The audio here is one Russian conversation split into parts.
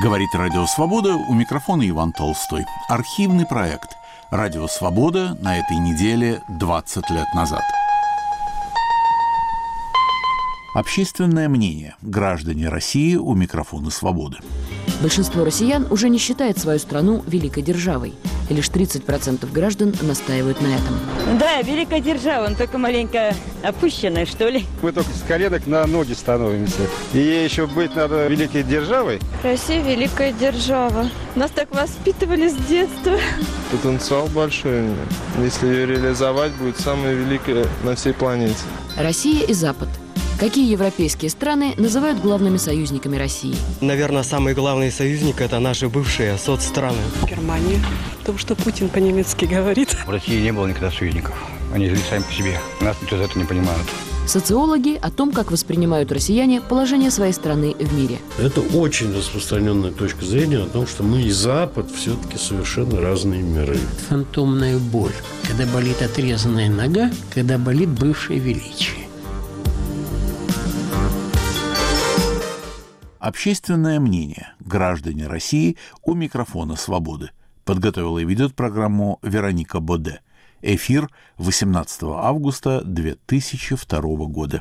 Говорит Радио Свобода, у микрофона Иван Толстой. Архивный проект «Радио Свобода» на этой неделе 20 лет назад. Общественное мнение. Граждане России у микрофона Свободы. Большинство россиян уже не считает свою страну великой державой. И лишь 30% граждан настаивают на этом. Да, великая держава, он только маленько опущенная, что ли. Мы только с коленок на ноги становимся. И ей еще быть надо великой державой. Россия великая держава. Нас так воспитывали с детства. Потенциал большой. Если ее реализовать, будет самая великая на всей планете. Россия и Запад. Какие европейские страны называют главными союзниками России? Наверное, самый главный союзник – это наши бывшие соцстраны. Германия, потому что Путин по-немецки говорит. В России не было никогда союзников. Они жили сами по себе. Нас никто за это не понимает. Социологи о том, как воспринимают россияне положение своей страны в мире. Это очень распространенная точка зрения о том, что мы и Запад все-таки совершенно разные миры. Фантомная боль. Когда болит отрезанная нога, когда болит бывшее величие. Общественное мнение. Граждане России у микрофона Свободы. Подготовила и ведет программу Вероника Боде. Эфир 18 августа 2002 года.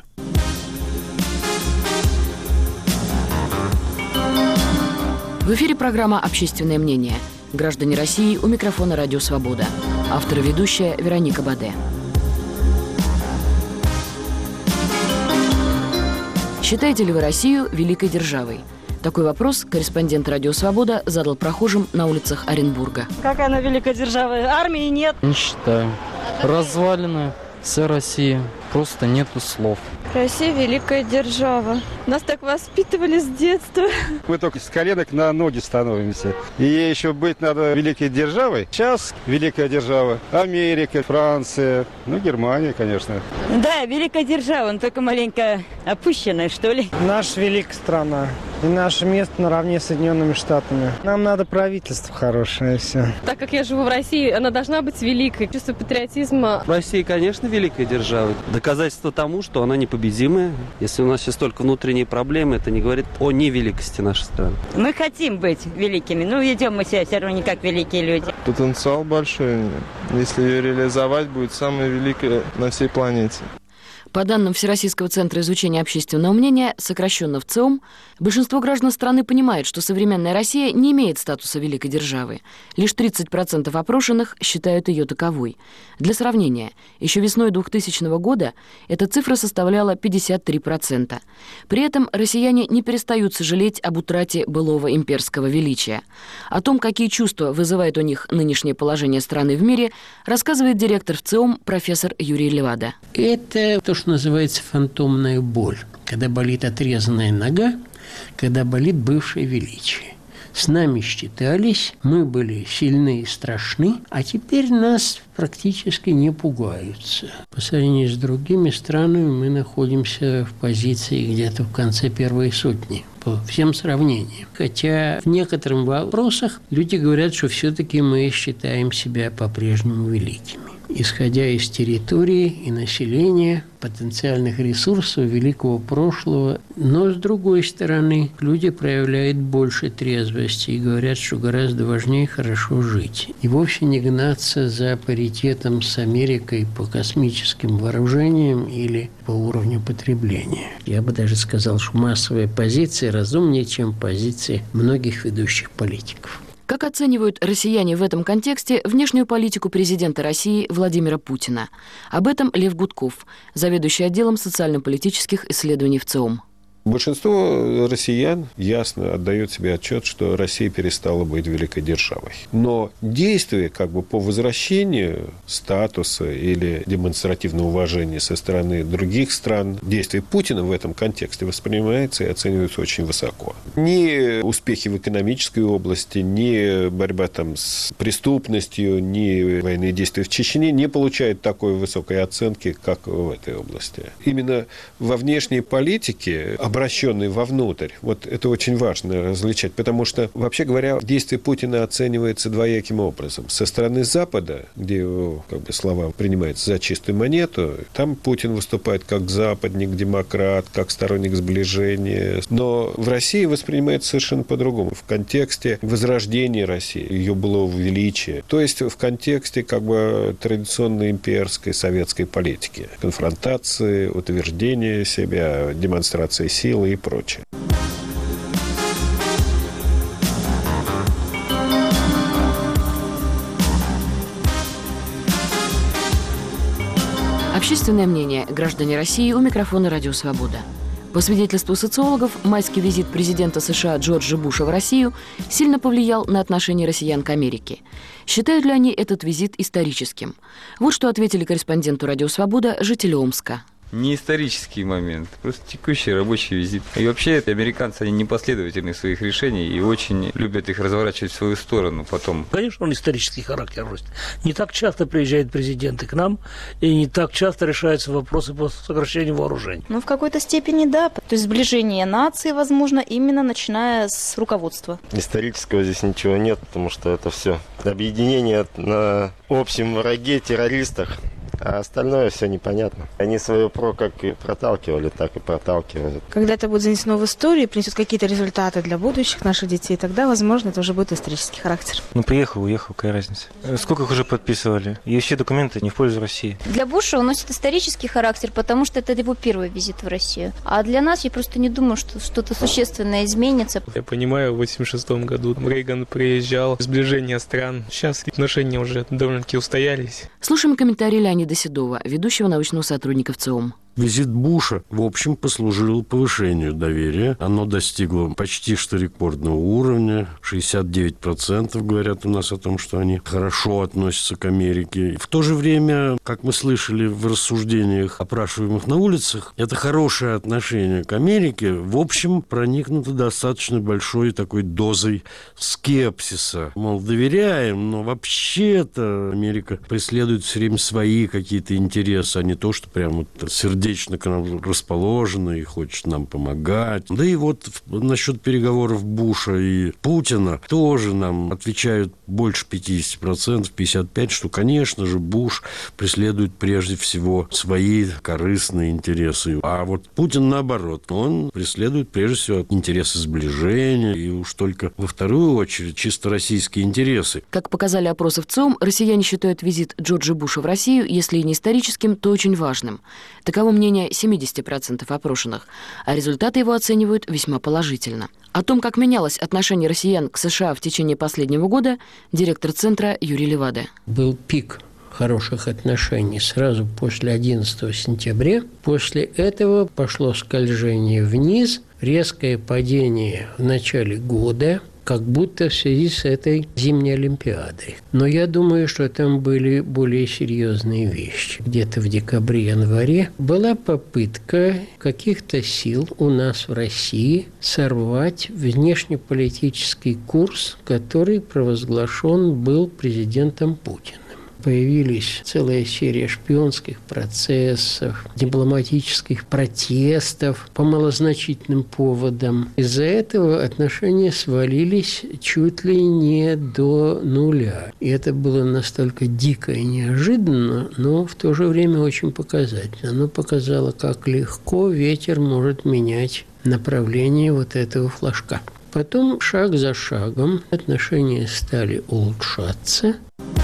В эфире программа «Общественное мнение». Граждане России у микрофона Радио Свобода. Автор и ведущая Вероника Боде. Считаете ли вы Россию великой державой? Такой вопрос корреспондент Радио Свобода задал прохожим на улицах Оренбурга. Какая она великая держава? Армии нет. Не считаю. Развалина, вся Россия. Просто нету слов. Россия великая держава. Нас так воспитывали с детства. Мы только с коленок на ноги становимся. И ей еще быть надо великой державой. Сейчас великая держава. Америка, Франция, Германия, конечно. Да, великая держава, он только маленько опущенная, что ли. Наша великая страна. И наше место наравне с Соединенными Штатами. Нам надо правительство хорошее, все. Так как я живу в России, она должна быть великой. Чувство патриотизма. Россия, конечно, великая держава. Доказательство тому, что она непобедимая. Если у нас сейчас только внутренние проблемы, это не говорит о невеликости нашей страны. Мы хотим быть великими, но ведем мы себя все равно не как великие люди. Потенциал большой. Если ее реализовать, будет самая великая на всей планете. По данным Всероссийского центра изучения общественного мнения, сокращенно ВЦИОМ, большинство граждан страны понимает, что современная Россия не имеет статуса великой державы. Лишь 30% опрошенных считают ее таковой. Для сравнения, еще весной 2000 года эта цифра составляла 53%. При этом россияне не перестают сожалеть об утрате былого имперского величия. О том, какие чувства вызывает у них нынешнее положение страны в мире, рассказывает директор ВЦИОМ профессор Юрий Левада. Это то, что называется фантомная боль. Когда болит отрезанная нога, когда болит бывшее величие. С нами считались, мы были сильны и страшны, а теперь нас практически не пугаются. По сравнению с другими странами мы находимся в позиции где-то в конце первой сотни. По всем сравнениям. Хотя в некоторых вопросах люди говорят, что все-таки мы считаем себя по-прежнему великими. Исходя из территории и населения, потенциальных ресурсов великого прошлого. Но, с другой стороны, люди проявляют больше трезвости и говорят, что гораздо важнее хорошо жить. И вовсе не гнаться за паритетом с Америкой по космическим вооружениям или по уровню потребления. Я бы даже сказал, что массовая позиция разумнее, чем позиции многих ведущих политиков. Как оценивают россияне в этом контексте внешнюю политику президента России Владимира Путина? Об этом Лев Гудков, заведующий отделом социально-политических исследований ВЦИОМ. Большинство россиян ясно отдает себе отчет, что Россия перестала быть великой державой. Но действие по возвращению статуса или демонстративного уважения со стороны других стран, действие Путина в этом контексте воспринимается и оценивается очень высоко. Ни успехи в экономической области, ни борьба с преступностью, ни военные действия в Чечне не получают такой высокой оценки, как в этой области. Именно во внешней политике обращенный вовнутрь. Вот это очень важно различать, потому что, вообще говоря, действие Путина оценивается двояким образом. Со стороны Запада, где его слова принимаются за чистую монету, там Путин выступает как западник, демократ, как сторонник сближения. Но в России воспринимается совершенно по-другому. В контексте возрождения России, ее былого величия. То есть в контексте традиционной имперской советской политики. Конфронтации, утверждения себя, демонстрации силы и прочее. Общественное мнение. Граждане России. У микрофона «Радио Свобода». По свидетельству социологов, майский визит президента США Джорджа Буша в Россию сильно повлиял на отношение россиян к Америке. Считают ли они этот визит историческим? Вот что ответили корреспонденту «Радио Свобода» жители Омска. Не исторический момент, просто текущий рабочий визит. И вообще, американцы, они непоследовательны в своих решениях и очень любят их разворачивать в свою сторону потом. Конечно, он исторический характер носит. Не так часто приезжают президенты к нам, и не так часто решаются вопросы по сокращению вооружений. В какой-то степени да. То есть сближение нации, возможно, именно начиная с руководства. Исторического здесь ничего нет, потому что это все объединение на общем враге, террористах. А остальное все непонятно. Они свое ПРО как и проталкивали, так и проталкивают. Когда это будет занесено в историю, принесет какие-то результаты для будущих наших детей, тогда, возможно, это уже будет исторический характер. Приехал, уехал, какая разница. Сколько их уже подписывали? И все документы не в пользу России. Для Буша он носит исторический характер, потому что это его первый визит в Россию. А для нас я просто не думаю, что что-то существенное изменится. Я понимаю, в 1986 году Рейган приезжал, сближение стран. Сейчас отношения уже довольно-таки устоялись. Слушаем комментарий Леонида Седова, ведущего научного сотрудника в ЦИОМ. Визит Буша, в общем, послужил повышению доверия. Оно достигло почти что рекордного уровня. 69% говорят у нас о том, что они хорошо относятся к Америке. В то же время, как мы слышали в рассуждениях, опрашиваемых на улицах, это хорошее отношение к Америке, в общем, проникнуто достаточно большой такой дозой скепсиса. Мол, доверяем, но вообще-то Америка преследует все время свои какие-то интересы, а не то, что прямо сердечно к нам расположена и хочет нам помогать. Да и вот насчет переговоров Буша и Путина тоже нам отвечают больше 50%, 55%, что, конечно же, Буш преследует прежде всего свои корыстные интересы. А вот Путин, наоборот, он преследует прежде всего интересы сближения и уж только во вторую очередь чисто российские интересы. Как показали опросы в ЦИОМ, россияне считают визит Джорджа Буша в Россию, если и не историческим, то очень важным. Таково мнение 70% опрошенных, а результаты его оценивают весьма положительно. О том, как менялось отношение россиян к США в течение последнего года, директор центра Юрий Леваде. Был пик хороших отношений сразу после 11 сентября. После этого пошло скольжение вниз, резкое падение в начале года, как будто в связи с этой зимней Олимпиадой. Но я думаю, что там были более серьезные вещи. Где-то в декабре-январе была попытка каких-то сил у нас в России сорвать внешнеполитический курс, который провозглашен был президентом Путиным. Появились целая серия шпионских процессов, дипломатических протестов по малозначительным поводам. Из-за этого отношения свалились чуть ли не до нуля. И это было настолько дико и неожиданно, но в то же время очень показательно. Оно показало, как легко ветер может менять направление вот этого флажка. Потом, шаг за шагом, отношения стали улучшаться.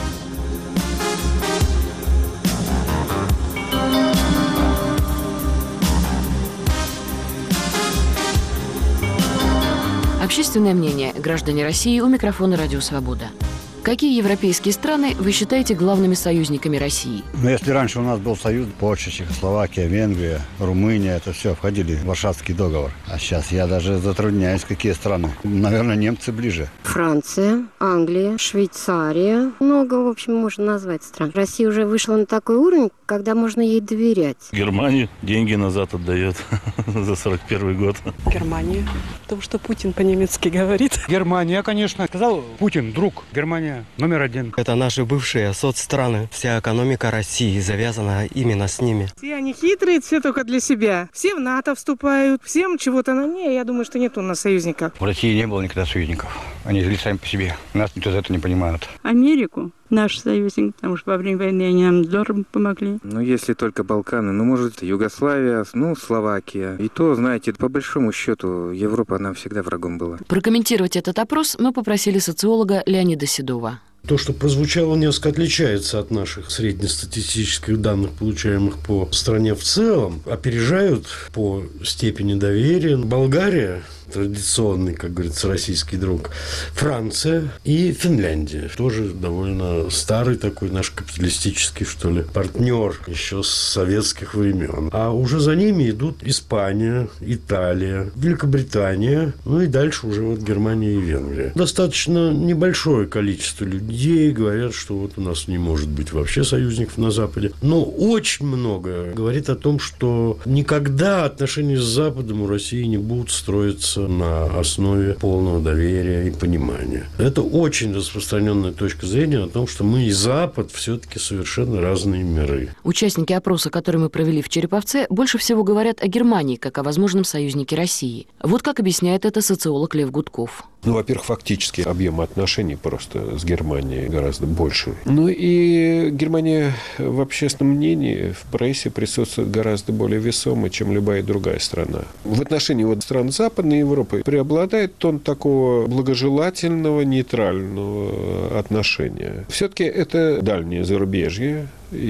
Общественное мнение. Граждане России. У микрофона «Радио Свобода». Какие европейские страны вы считаете главными союзниками России? Если раньше у нас был союз, Польша, Чехословакия, Венгрия, Румыния, это все входили в Варшавский договор. А сейчас я даже затрудняюсь, какие страны. Наверное, немцы ближе. Франция, Англия, Швейцария. Много, в общем, можно назвать стран. Россия уже вышла на такой уровень, когда можно ей доверять. Германия деньги назад отдает за 41 год. Германия, потому что Путин по-немецки говорит. Германия, конечно. Сказал Путин, друг. Германия Германия номер один. Это наши бывшие соцстраны. Вся экономика России завязана именно с ними. Все они хитрые, все только для себя. Все в НАТО вступают, всем чего-то на ней. Я думаю, что нет у нас союзников. В России не было никогда союзников. Они жили сами по себе. Нас никто за это не понимает. Америку, наш союзник, потому что во время войны они нам здорово помогли. Ну, если только Балканы, ну, может, Югославия, ну, Словакия. И то, знаете, по большому счету, Европа нам всегда врагом была. Прокомментировать этот опрос мы попросили социолога Леонида Седова. То, что прозвучало, несколько отличается от наших среднестатистических данных, получаемых по стране в целом. Опережают по степени доверия Болгария, традиционный, как говорится, российский друг, Франция и Финляндия. Тоже довольно старый такой наш капиталистический, что ли, партнер еще с советских времен. А уже за ними идут Испания, Италия, Великобритания, ну и дальше уже вот Германия и Венгрия. Достаточно небольшое количество людей говорят, что вот у нас не может быть вообще союзников на Западе. Но очень много говорит о том, что никогда отношения с Западом у России не будут строиться на основе полного доверия и понимания. Это очень распространенная точка зрения о том, что мы и Запад все-таки совершенно разные миры. Участники опроса, который мы провели в Череповце, больше всего говорят о Германии как о возможном союзнике России. Вот как объясняет это социолог Лев Гудков. Ну, во-первых, фактически объем отношений просто с Германией гораздо больше. Ну и Германия в общественном мнении, в прессе присутствует гораздо более весомо, чем любая другая страна. В отношении вот стран Западной Европы преобладает тон такого благожелательного, нейтрального отношения. Все-таки это дальнее зарубежье,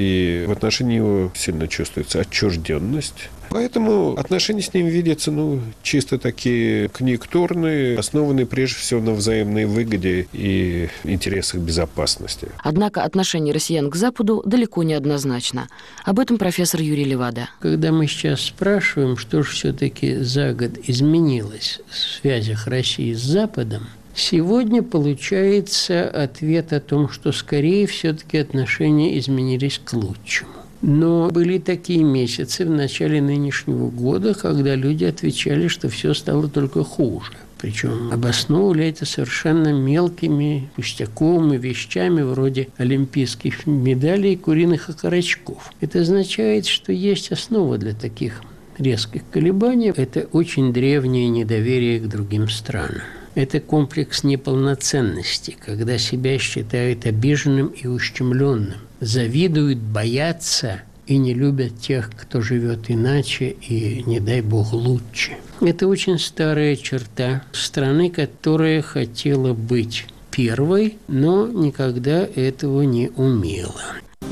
и в отношении его сильно чувствуется отчужденность. Поэтому отношения с ним видятся, чисто такие конъюнктурные, основанные прежде всего на взаимной выгоде и интересах безопасности. Однако отношение россиян к Западу далеко не однозначно. Об этом профессор Юрий Левада. Когда мы сейчас спрашиваем, что же все-таки за год изменилось в связях России с Западом, сегодня получается ответ о том, что скорее все-таки отношения изменились к лучшему. Но были такие месяцы в начале нынешнего года, когда люди отвечали, что все стало только хуже. Причем обосновывали это совершенно мелкими пустяковыми вещами вроде олимпийских медалей и куриных окорочков. Это означает, что есть основа для таких резких колебаний. Это очень древнее недоверие к другим странам. Это комплекс неполноценности, когда себя считают обиженным и ущемленным, завидуют, боятся и не любят тех, кто живет иначе и, не дай бог, лучше. Это очень старая черта страны, которая хотела быть первой, но никогда этого не умела.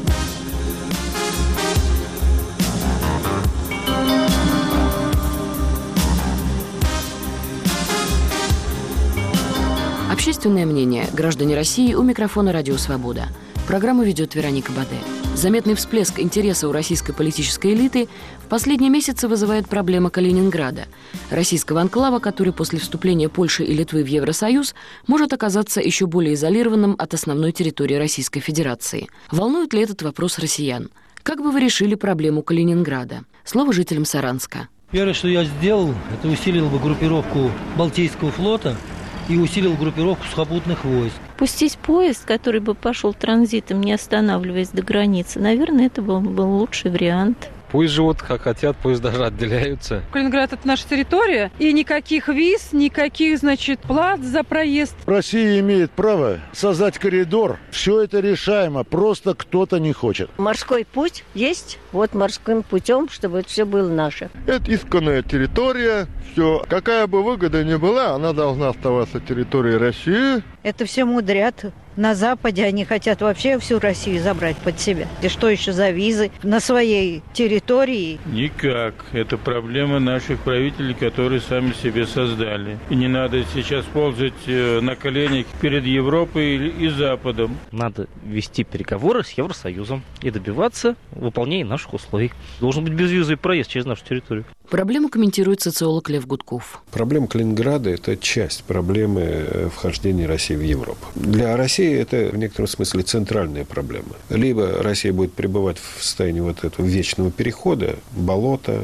Общественное мнение. Граждане России. У микрофона «Радио Свобода». Программу ведет Вероника Баде. Заметный всплеск интереса у российской политической элиты в последние месяцы вызывает проблема Калининграда, российского анклава, который после вступления Польши и Литвы в Евросоюз может оказаться еще более изолированным от основной территории Российской Федерации. Волнует ли этот вопрос россиян? Как бы вы решили проблему Калининграда? Слово жителям Саранска. Первое, что я сделал, это усилил бы группировку Балтийского флота и усилил группировку сухопутных войск. Пустить поезд, который бы пошел транзитом, не останавливаясь до границы, наверное, это был лучший вариант. Пусть живут как хотят, пусть даже отделяются. Калининград – это наша территория, и никаких виз, никаких, плат за проезд. Россия имеет право создать коридор. Все это решаемо, просто кто-то не хочет. Морской путь есть, вот морским путем, чтобы это все было наше. Это исконная территория, все. Какая бы выгода ни была, она должна оставаться территорией России. Это все мудрят. На Западе они хотят вообще всю Россию забрать под себя. И что еще за визы на своей территории? Никак. Это проблема наших правителей, которые сами себе создали. И не надо сейчас ползать на коленях перед Европой и Западом. Надо вести переговоры с Евросоюзом и добиваться выполнения наших условий. Должен быть безвизовый проезд через нашу территорию. Проблему комментирует социолог Лев Гудков. Проблема Калининграда – это часть проблемы вхождения России в Европу. Для России это в некотором смысле центральная проблема. Либо Россия будет пребывать в состоянии вот этого вечного перехода, болота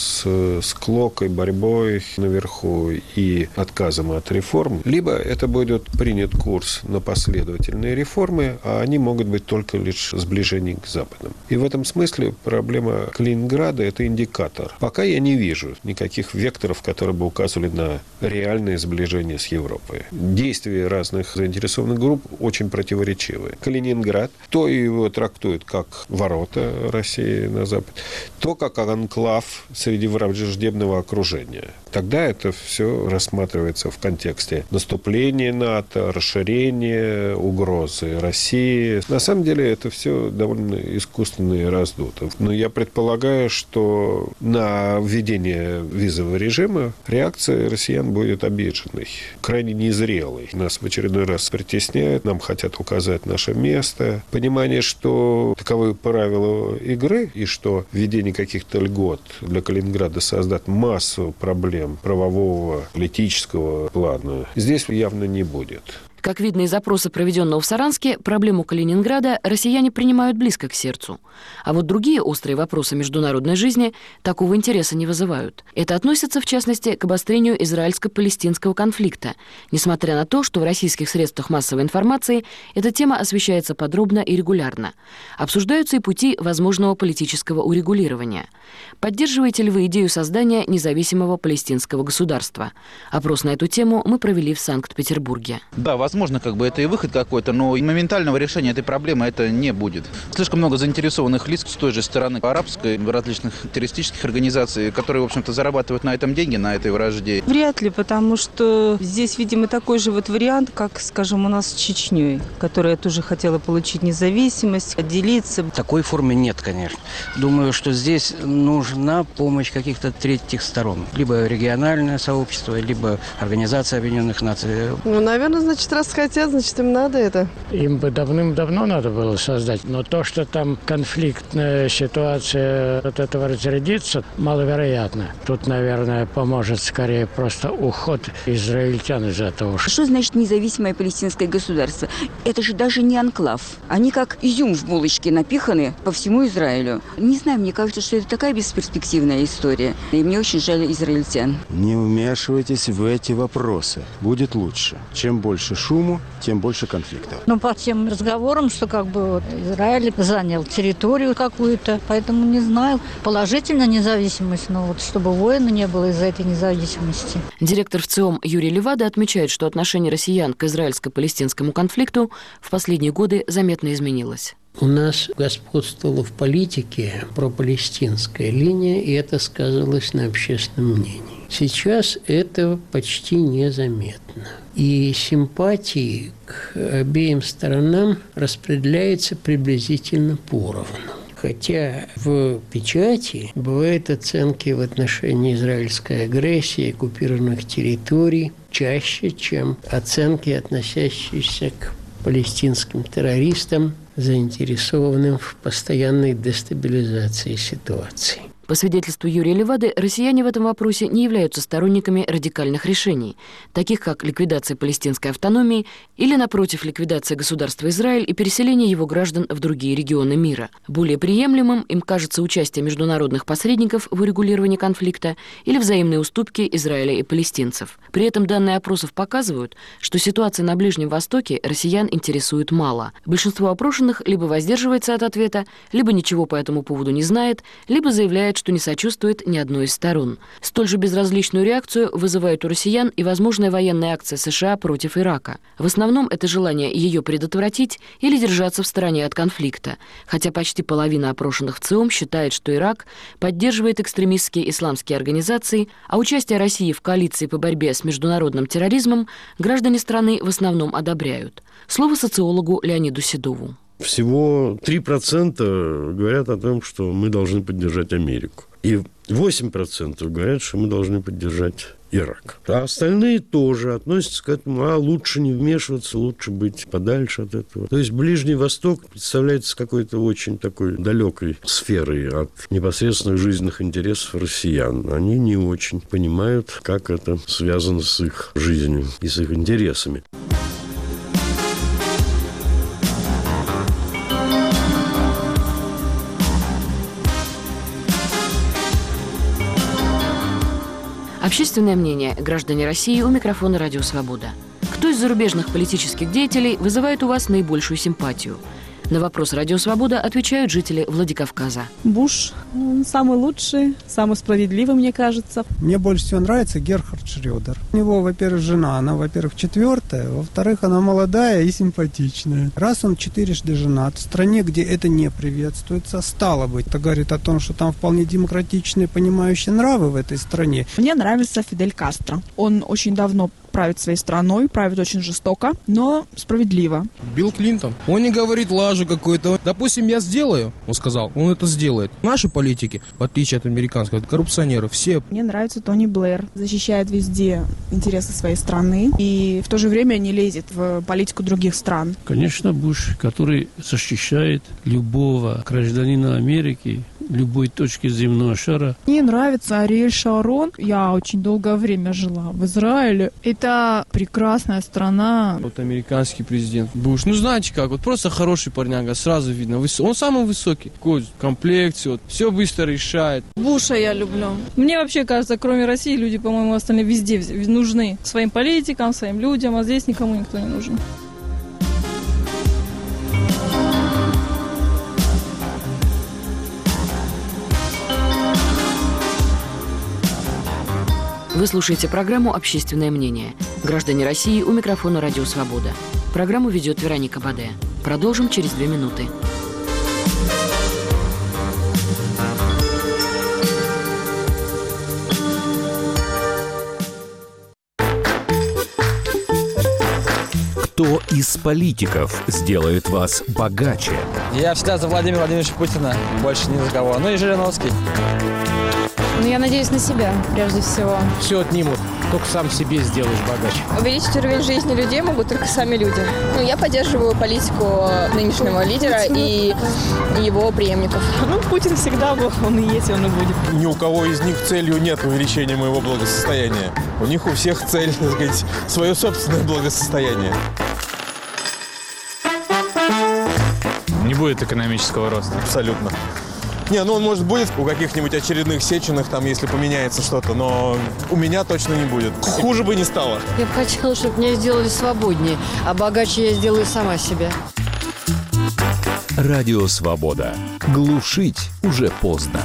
с склокой, борьбой наверху и отказом от реформ, либо это будет принят курс на последовательные реформы, а они могут быть только лишь сближение к западным. И в этом смысле проблема Калининграда – это индикатор. Пока я не вижу никаких векторов, которые бы указывали на реальное сближение с Европой. Действия разных заинтересованных групп очень противоречивые. Калининград то его трактует как ворота России на Запад, то как анклав среди враждебного окружения. Тогда это все рассматривается в контексте наступления НАТО, расширения, угрозы России. На самом деле это все довольно искусственно и раздуто. Но я предполагаю, что на введение визового режима реакция россиян будет обиженной, крайне незрелой. Нас в очередной раз притесняют, нам хотят указать наше место. Понимание, что таковы правила игры, и что введение каких-то льгот для Калининграда создаст массу проблем правового, политического плана, здесь явно не будет. Как видно из опроса, проведенного в Саранске, проблему Калининграда россияне принимают близко к сердцу. А вот другие острые вопросы международной жизни такого интереса не вызывают. Это относится, в частности, к обострению израильско-палестинского конфликта, несмотря на то, что в российских средствах массовой информации эта тема освещается подробно и регулярно. Обсуждаются и пути возможного политического урегулирования. Поддерживаете ли вы идею создания независимого палестинского государства? Опрос на эту тему мы провели в Санкт-Петербурге. Да, возможно, это и выход какой-то, но моментального решения этой проблемы это не будет. Слишком много заинтересованных лиц с той же стороны арабской, различных террористических организаций, которые, в общем-то, зарабатывают на этом деньги, на этой вражде. Вряд ли, потому что здесь, видимо, такой же вариант, как, скажем, у нас с Чечней, которая тоже хотела получить независимость, отделиться. Такой формы нет, конечно. Думаю, что здесь нужна помощь каких-то третьих сторон. Либо региональное сообщество, либо Организация Объединенных Наций. Наверное, значит, раз хотят, значит, им надо это. Им бы давным-давно надо было создать. Но то, что там конфликтная ситуация от этого разрядится, маловероятно. Тут, наверное, поможет скорее просто уход израильтян из этого. Что значит независимое палестинское государство? Это же даже не анклав. Они как изюм в булочке напиханы по всему Израилю. Не знаю, мне кажется, что это такая бесперспективная история. И мне очень жаль израильтян. Не вмешивайтесь в эти вопросы. Будет лучше. Чем больше шуму, тем больше конфликтов. Но по тем разговорам, что Израиль занял территорию какую-то, поэтому не знаю. Положительно независимость, но чтобы войны не было из-за этой независимости. Директор ВЦИОМ Юрий Левада отмечает, что отношение россиян к израильско-палестинскому конфликту в последние годы заметно изменилось. У нас господствовала в политике пропалестинская линия, и это сказалось на общественном мнении. Сейчас это почти незаметно. И симпатии к обеим сторонам распределяются приблизительно поровну. Хотя в печати бывают оценки в отношении израильской агрессии, оккупированных территорий чаще, чем оценки, относящиеся к палестинским террористам, заинтересованным в постоянной дестабилизации ситуации. По свидетельству Юрия Левады, россияне в этом вопросе не являются сторонниками радикальных решений, таких как ликвидация палестинской автономии или, напротив, ликвидация государства Израиль и переселение его граждан в другие регионы мира. Более приемлемым им кажется участие международных посредников в урегулировании конфликта или взаимные уступки Израиля и палестинцев. При этом данные опросов показывают, что ситуация на Ближнем Востоке россиян интересует мало. Большинство опрошенных либо воздерживается от ответа, либо ничего по этому поводу не знает, либо заявляет, что не сочувствует ни одной из сторон. Столь же безразличную реакцию вызывает у россиян и возможная военная акция США против Ирака. В основном это желание ее предотвратить или держаться в стороне от конфликта, хотя почти половина опрошенных в ЦИОМ считает, что Ирак поддерживает экстремистские исламские организации, а участие России в коалиции по борьбе с международным терроризмом граждане страны в основном одобряют. Слово социологу Леониду Седову. Всего 3% говорят о том, что мы должны поддержать Америку. И 8% говорят, что мы должны поддержать Ирак. А остальные тоже относятся к этому, лучше не вмешиваться, лучше быть подальше от этого. То есть Ближний Восток представляется какой-то очень такой далекой сферой от непосредственных жизненных интересов россиян. Они не очень понимают, как это связано с их жизнью и с их интересами. Общественное мнение. Граждане России, у микрофона «Радио Свобода». Кто из зарубежных политических деятелей вызывает у вас наибольшую симпатию? На вопрос «Радио Свобода» отвечают жители Владикавказа. Буш самый лучший, самый справедливый, мне кажется. Мне больше всего нравится Герхард Шрёдер. У него, во-первых, жена, она, во-первых, 4-я, во-вторых, она молодая и симпатичная. Раз он 4-жды женат, в стране, где это не приветствуется, стало быть, это говорит о том, что там вполне демократичные, понимающие нравы в этой стране. Мне нравится Фидель Кастро. Он очень давно правит своей страной, правит очень жестоко, но справедливо. Билл Клинтон. Он не говорит лажу какую-то. Допустим, я сделаю, он сказал, он это сделает. Наши политики, в отличие от американских, от коррупционеров, все. Мне нравится Тони Блэр. Защищает везде интересы своей страны и в то же время не лезет в политику других стран. Конечно, Буш, который защищает любого гражданина Америки, любой точки земного шара. Мне нравится Ариэль Шарон. Я очень долгое время жила в Израиле. Это прекрасная страна. Вот американский президент Буш. Ну, знаете как, вот просто хороший парняга, сразу видно. Он самый высокий. Такой комплекции, вот, все быстро решает. Буша я люблю. Мне вообще кажется, кроме России, люди, по-моему, остальные везде нужны. Своим политикам, своим людям, а здесь никому никто не нужен. Вы слушаете программу «Общественное мнение». Граждане России, у микрофона «Радио Свобода». Программу ведет Вероника Баде. Продолжим через 2 минуты. Кто из политиков сделает вас богаче? Я всегда за Владимира Владимировича Путина, больше ни за кого. Ну и Жириновский. Ну, я надеюсь на себя, прежде всего. Все отнимут, только сам себе сделаешь богаче. Увеличить уровень жизни людей могут только сами люди. Ну, я поддерживаю политику нынешнего лидера и его преемников. Ну, Путин всегда был, он и есть, он и будет. Ни у кого из них целью нет увеличения моего благосостояния. У них у всех цель, так сказать, свое собственное благосостояние. Не будет экономического роста. Абсолютно. Не, ну он, может, будет у каких-нибудь очередных Сеченых, там, если поменяется что-то, но у меня точно не будет. Хуже бы не стало. Я бы хотела, чтобы меня сделали свободнее, а богаче я сделаю сама себя. Радио Свобода. Глушить уже поздно.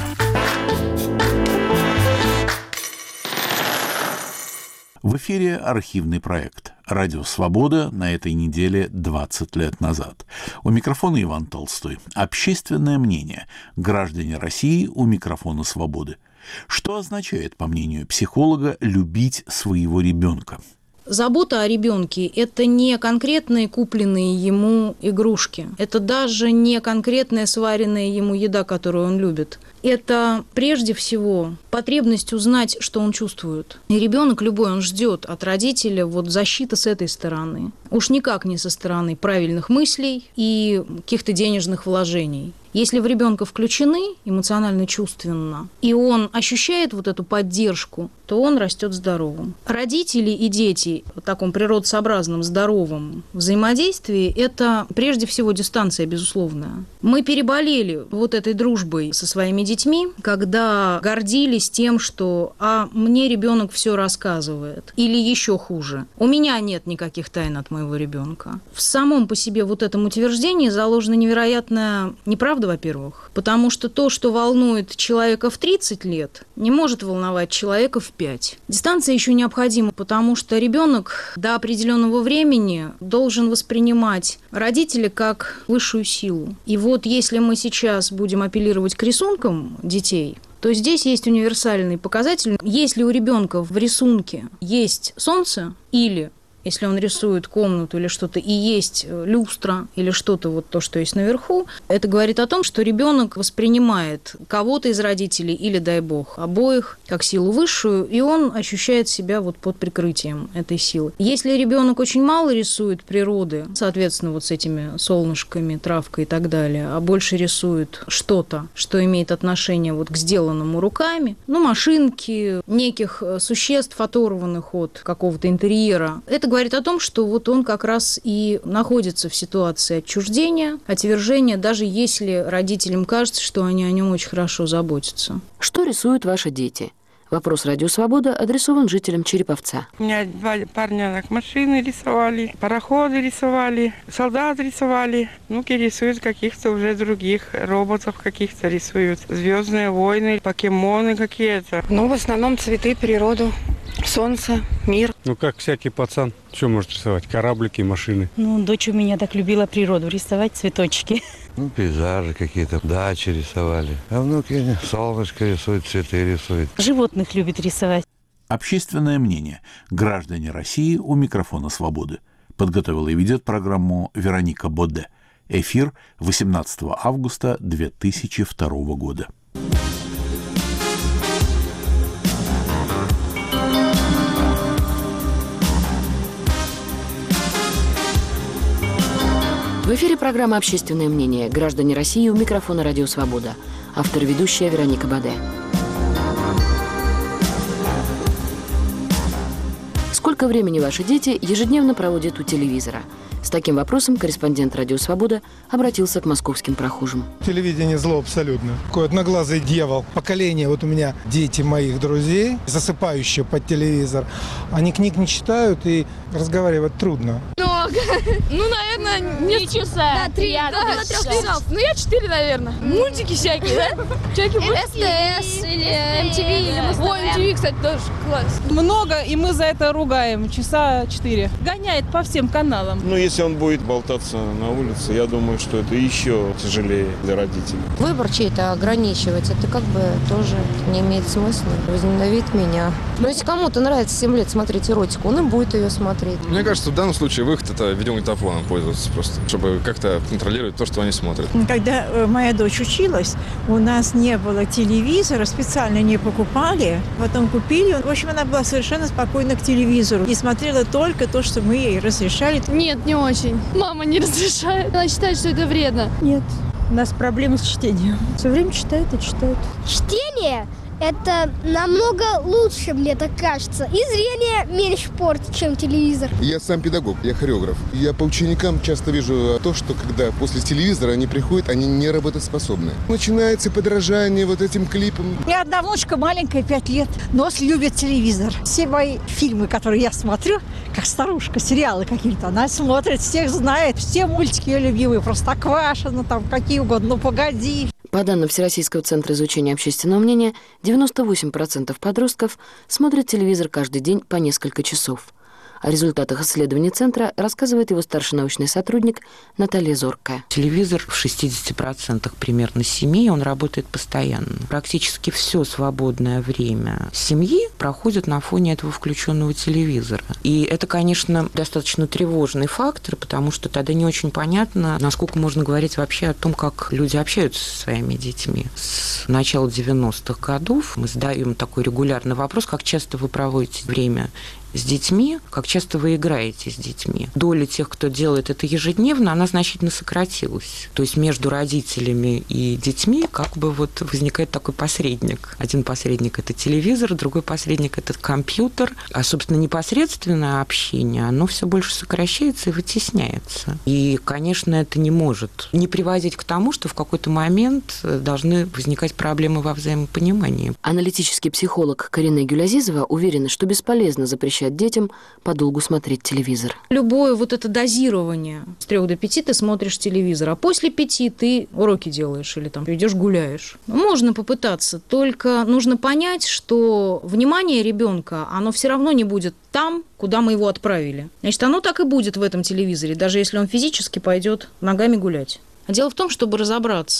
В эфире архивный проект «Радио Свобода» на этой неделе 20 лет назад. У микрофона Иван Толстой. Общественное мнение. Граждане России, у микрофона Свободы. Что означает, по мнению психолога, любить своего ребенка? Забота о ребенке – это не конкретные купленные ему игрушки, это даже не конкретная сваренная ему еда, которую он любит. Это прежде всего потребность узнать, что он чувствует. И ребенок любой, он ждет от родителя вот защиты с этой стороны. Уж никак не со стороны правильных мыслей и каких-то денежных вложений. Если в ребенка включены эмоционально-чувственно, и он ощущает вот эту поддержку, то он растет здоровым. Родители и дети в таком природосообразном, здоровом взаимодействии – это прежде всего дистанция безусловная. Мы переболели вот этой дружбой со своими детьми, когда гордились тем, что мне ребенок все рассказывает. Или еще хуже, у меня нет никаких тайн от моего ребенка. В самом по себе вот этом утверждении заложена невероятная неправда, во-первых, потому что то, что волнует человека в 30 лет, не может волновать человека в 5. Дистанция еще необходима, потому что ребенок до определенного времени должен воспринимать родителя как высшую силу. И вот если мы сейчас будем апеллировать к рисункам детей, то здесь есть универсальный показатель. Если у ребенка в рисунке есть солнце или если он рисует комнату или что-то, и есть люстра или что-то, вот то, что есть наверху, это говорит о том, что ребенок воспринимает кого-то из родителей или, дай бог, обоих как силу высшую, и он ощущает себя вот под прикрытием этой силы. Если ребенок очень мало рисует природы, соответственно, вот с этими солнышками, травкой и так далее, а больше рисует что-то, что имеет отношение вот к сделанному руками, машинки, неких существ, оторванных от какого-то интерьера, это говорит о том, что вот он как раз и находится в ситуации отчуждения, отвержения, даже если родителям кажется, что они о нем очень хорошо заботятся. Что рисуют ваши дети? Вопрос «Радио Свобода» адресован жителям Череповца. У меня 2 парня машины рисовали, пароходы рисовали, солдат рисовали. Внуки рисуют каких-то уже других, роботов каких-то рисуют. Звездные войны, покемоны какие-то. В основном цветы, природу, солнце, мир. Как всякий пацан, что может рисовать? Кораблики, машины. Дочь у меня так любила природу, рисовать цветочки. Пейзажи какие-то, дачи рисовали. А внуки солнышко рисуют, цветы рисуют. Животных любит рисовать. Общественное мнение. Граждане России у микрофона «Свободы». Подготовила и ведет программу Вероника Боде. Эфир 18 августа 2002 года. В эфире программа «Общественное мнение». Граждане России у микрофона «Радио Свобода». Автор-ведущая Вероника Боде. Сколько времени ваши дети ежедневно проводят у телевизора? С таким вопросом корреспондент «Радио Свобода» обратился к московским прохожим. Телевидение зло абсолютно. Такой одноглазый дьявол. Поколение, вот у меня дети моих друзей, засыпающие под телевизор, они книг не читают и разговаривать трудно. Много. Наверное, не часа. Да, 3. Около 3 часов. Я 4, наверное. Мультики всякие, да? Всякие мультики. СТС или МТВ или МТВ, кстати, тоже класс. Много, и мы за это ругаем. Часа 4. Гоняет по всем каналам. Если он будет болтаться на улице, я думаю, что это еще тяжелее для родителей. Выбор чей-то ограничивать, это как бы тоже не имеет смысла. Возненавидит меня. Но если кому-то нравится 7 лет смотреть эротику, он и будет ее смотреть. Мне кажется, в данном случае выход — это видеомагнитофоном пользоваться просто, чтобы как-то контролировать то, что они смотрят. Когда моя дочь училась, у нас не было телевизора, специально не покупали, потом купили. В общем, она была совершенно спокойна к телевизору и смотрела только то, что мы ей разрешали. Нет, не очень. Мама не разрешает. Она считает, что это вредно. Нет, у нас проблемы с чтением. Все время читают и читают. Чтение – это намного лучше, мне так кажется. И зрение меньше портит, чем телевизор. Я сам педагог, я хореограф. Я по ученикам часто вижу то, что когда после телевизора они приходят, они не работоспособны. Начинается подражание вот этим клипам. У меня одна внучка маленькая, 5 лет, но любит телевизор. Все мои фильмы, которые я смотрю, как старушка, сериалы какие-то, она смотрит, всех знает, все мультики ее любимые, Простоквашино, там какие угодно, ну погоди. По данным Всероссийского центра изучения общественного мнения, 98% подростков смотрят телевизор каждый день по несколько часов. О результатах исследований центра рассказывает его старший научный сотрудник Наталья Зоркая. Телевизор в 60% примерно семей, он работает постоянно. Практически все свободное время семьи проходит на фоне этого включенного телевизора. И это, конечно, достаточно тревожный фактор, потому что тогда не очень понятно, насколько можно говорить вообще о том, как люди общаются со своими детьми. С начала 90-х годов мы задаем такой регулярный вопрос, как часто вы проводите время с детьми, как часто вы играете с детьми. Доля тех, кто делает это ежедневно, она значительно сократилась. То есть между родителями и детьми как бы вот возникает такой посредник. Один посредник – это телевизор, другой посредник – это компьютер. А, собственно, непосредственное общение, оно все больше сокращается и вытесняется. И, конечно, это не может не приводить к тому, что в какой-то момент должны возникать проблемы во взаимопонимании. Аналитический психолог Карина Гюлязизова уверена, что бесполезно запрещать детям подолгу смотреть телевизор. Любое вот это дозирование. С 3 до 5 ты смотришь телевизор, а после 5 ты уроки делаешь или там идешь гуляешь. Можно попытаться, только нужно понять, что внимание ребенка, оно все равно не будет там, куда мы его отправили. Значит, оно так и будет в этом телевизоре, даже если он физически пойдет ногами гулять. А дело в том, чтобы разобраться,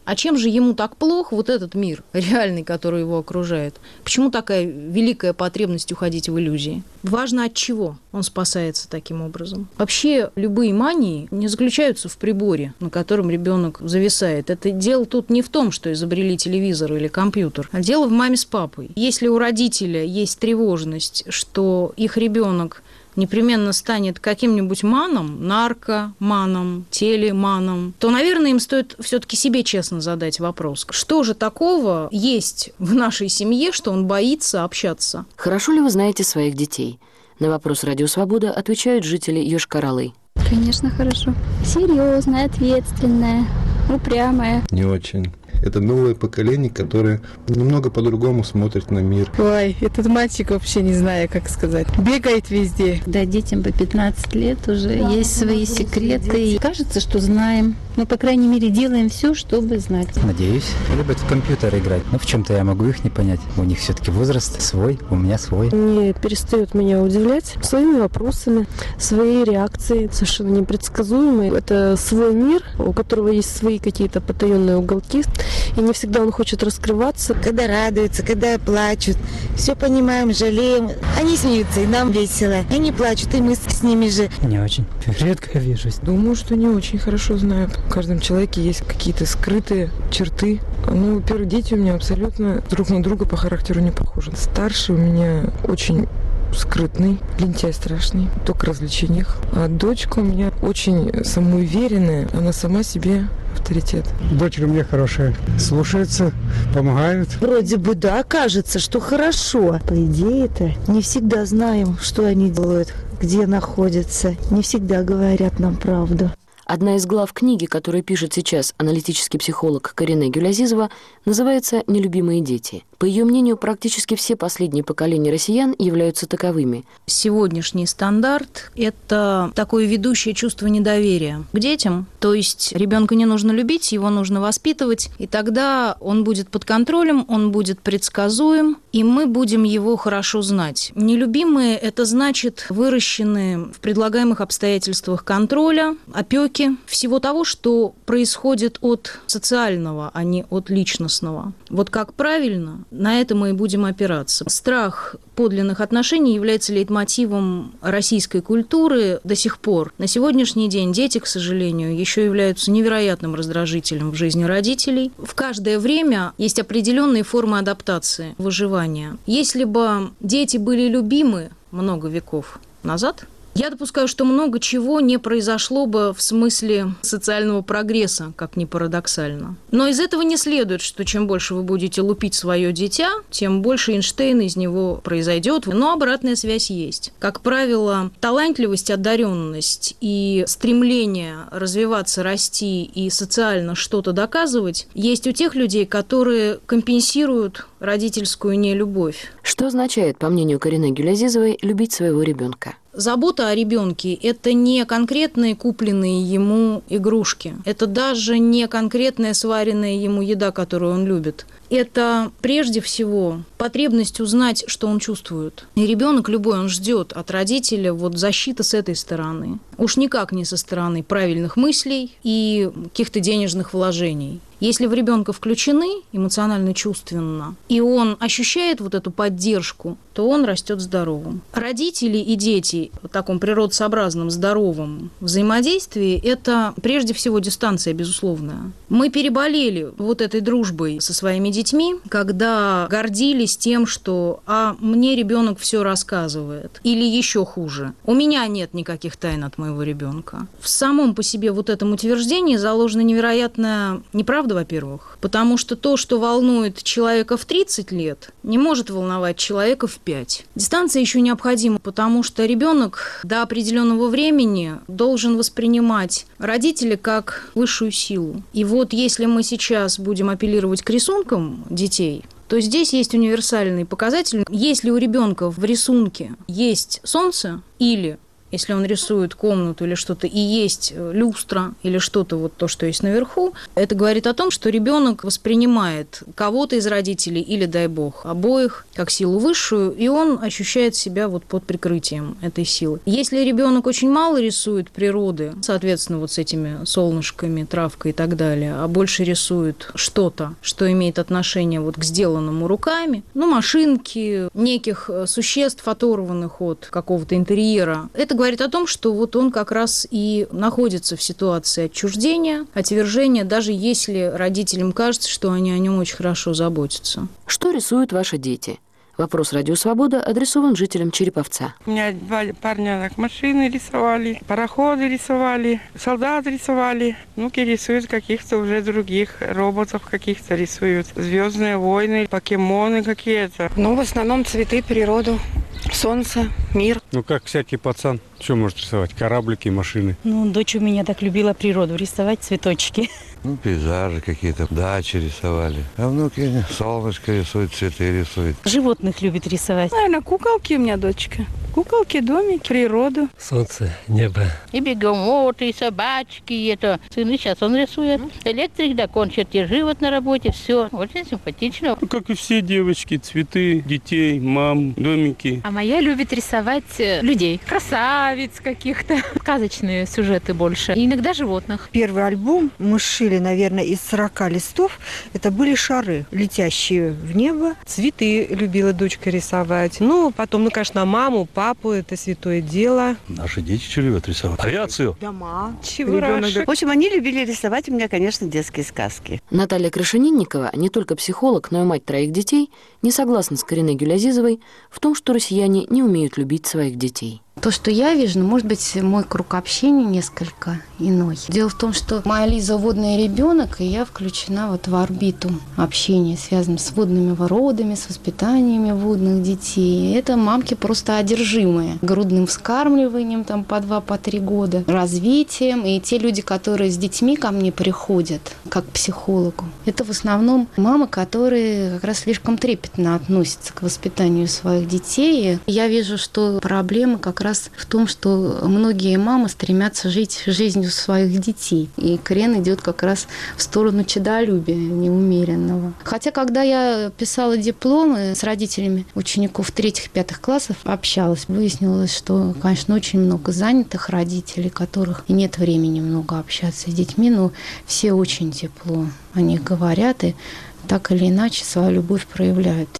А чем же ему так плох вот этот мир реальный, который его окружает? Почему такая великая потребность уходить в иллюзии? Важно, от чего он спасается таким образом. Вообще любые мании не заключаются в приборе, на котором ребенок зависает. Это дело тут не в том, что изобрели телевизор или компьютер, а дело в маме с папой. Если у родителя есть тревожность, что их ребенок непременно станет каким-нибудь маном, наркоманом, телеманом, то, наверное, им стоит все-таки себе честно задать вопрос. Что же такого есть в нашей семье, что он боится общаться? Хорошо ли вы знаете своих детей? На вопрос «Радио Свобода» отвечают жители Йошкар-Олы. Конечно, хорошо. Серьезная, ответственная, упрямая. Не очень. Это новое поколение, которое немного по-другому смотрит на мир. Ой, этот мальчик вообще не знаю, как сказать. Бегает везде. Да, детям по 15 лет уже есть свои секреты. И кажется, что знаем. Но, по крайней мере, делаем все, чтобы знать. Надеюсь, любят в компьютер играть. Но в чем-то я могу их не понять. У них все-таки возраст свой, у меня свой. Не перестает меня удивлять своими вопросами, своей реакцией. Совершенно непредсказуемый. Это свой мир, у которого есть свои какие-то потаенные уголки. И не всегда он хочет раскрываться. Когда радуются, когда плачут, все понимаем, жалеем. Они смеются, и нам весело. Они плачут, и мы с ними же. Не очень. Редко вижусь. Думаю, что не очень хорошо знают. В каждом человеке есть какие-то скрытые черты. Ну, во-первых, дети у меня абсолютно друг на друга по характеру не похожи. Старший у меня очень скрытный, лентяй страшный, только в развлечениях. А дочка у меня очень самоуверенная, она сама себе авторитет. Дочка у меня хорошая, слушается, помогает. Вроде бы да, кажется, что хорошо. По идее-то не всегда знаем, что они делают, где находятся. Не всегда говорят нам правду. Одна из глав книги, которую пишет сейчас аналитический психолог Карине Гюлязизова, называется «Нелюбимые дети». По ее мнению, практически все последние поколения россиян являются таковыми. Сегодняшний стандарт – это такое ведущее чувство недоверия к детям. То есть ребенка не нужно любить, его нужно воспитывать, и тогда он будет под контролем, он будет предсказуем, и мы будем его хорошо знать. Нелюбимые – это значит выращенные в предлагаемых обстоятельствах контроля, опеки, всего того, что происходит от социального, а не от личностного. Вот как правильно, на это мы и будем опираться. Страх подлинных отношений является лейтмотивом российской культуры до сих пор. На сегодняшний день дети, к сожалению, еще являются невероятным раздражителем в жизни родителей. В каждое время есть определенные формы адаптации, выживания. Если бы дети были любимы много веков назад, я допускаю, что много чего не произошло бы в смысле социального прогресса, как ни парадоксально. Но из этого не следует, что чем больше вы будете лупить свое дитя, тем больше Эйнштейна из него произойдет. Но обратная связь есть. Как правило, талантливость, одаренность и стремление развиваться, расти и социально что-то доказывать есть у тех людей, которые компенсируют родительскую нелюбовь. Что означает, по мнению Карине Гюлязизовой, любить своего ребенка? Забота о ребенке – это не конкретные купленные ему игрушки. Это даже не конкретная сваренная ему еда, которую он любит. Это прежде всего потребность узнать, что он чувствует. И ребенок любой, он ждет от родителя вот защиты с этой стороны. Уж никак не со стороны правильных мыслей и каких-то денежных вложений. Если в ребенка включены эмоционально-чувственно, и он ощущает вот эту поддержку, то он растет здоровым. Родители и дети в таком природосообразном, здоровом взаимодействии – это прежде всего дистанция безусловная. Мы переболели вот этой дружбой со своими детьми, когда гордились тем, что мне ребенок все рассказывает. Или еще хуже, у меня нет никаких тайн от моего ребенка. В самом по себе вот этом утверждении заложена невероятная неправда, во-первых, потому что то, что волнует человека в 30 лет, не может волновать человека в 5. Дистанция еще необходима, потому что ребенок до определенного времени должен воспринимать родителя как высшую силу. И вот если мы сейчас будем апеллировать к рисункам детей, то здесь есть универсальный показатель. Если у ребенка в рисунке есть солнце или если он рисует комнату или что-то, и есть люстра или что-то, вот то, что есть наверху, это говорит о том, что ребенок воспринимает кого-то из родителей или, дай бог, обоих как силу высшую, и он ощущает себя вот под прикрытием этой силы. Если ребенок очень мало рисует природы, соответственно, вот с этими солнышками, травкой и так далее, а больше рисует что-то, что имеет отношение вот к сделанному руками, машинки, неких существ, оторванных от какого-то интерьера, это говорит о том, что вот он как раз и находится в ситуации отчуждения, отвержения, даже если родителям кажется, что они о нем очень хорошо заботятся. Что рисуют ваши дети? Вопрос «Радио Свобода» адресован жителям Череповца. У меня 2 парня машины рисовали, пароходы рисовали, солдат рисовали. Внуки рисуют каких-то уже других роботов, каких-то рисуют. Звездные войны, покемоны какие-то. В основном цветы, природу, солнце, мир. Как всякий пацан, что может рисовать? Кораблики, машины. Дочь у меня так любила природу, рисовать цветочки. Пейзажи какие-то, дачи рисовали. А внуки солнышко рисуют, цветы рисуют. Животных любит рисовать. Наверное, куколки у меня дочка. Куколки, домики, природу. Солнце, небо. И бегемоты, и собачки, и это. Сыны сейчас он рисует. Электрик докончит, чертежи вот на работе, все. Очень симпатично. Как и все девочки, цветы, детей, мам, домики. А моя любит рисовать людей. Красавиц каких-то. Сказочные сюжеты больше. И иногда животных. Первый альбом мы шили, наверное, из 40 листов. Это были шары, летящие в небо. Цветы любила дочка рисовать. Потом, конечно, маму, папу, это святое дело. Наши дети что любят рисовать? Авиацию. Дома. Чебурашек. В общем, они любили рисовать у меня, конечно, детские сказки. Наталья Крашенинникова, не только психолог, но и мать 3 детей, не согласна с Кариной Гюлязизовой в том, что россияне не умеют любить своих детей. То, что я вижу, может быть, мой круг общения несколько иной. Дело в том, что моя Лиза водный ребенок, и я включена вот в орбиту общения, связанную с водными родами, с воспитаниями водных детей. Это мамки просто одержимые грудным вскармливанием там по 2-3 года, развитием. И те люди, которые с детьми ко мне приходят, как к психологу, это в основном мамы, которые как раз слишком трепетно относятся к воспитанию своих детей. И я вижу, что проблема как раз в том, что многие мамы стремятся жить жизнью своих детей. И крен идет как раз в сторону чадолюбия неумеренного. Хотя, когда я писала дипломы с родителями учеников 3-5 классов, общалась, выяснилось, что, конечно, очень много занятых родителей, которых и нет времени много общаться с детьми, но все очень тепло о них говорят и так или иначе свою любовь проявляют.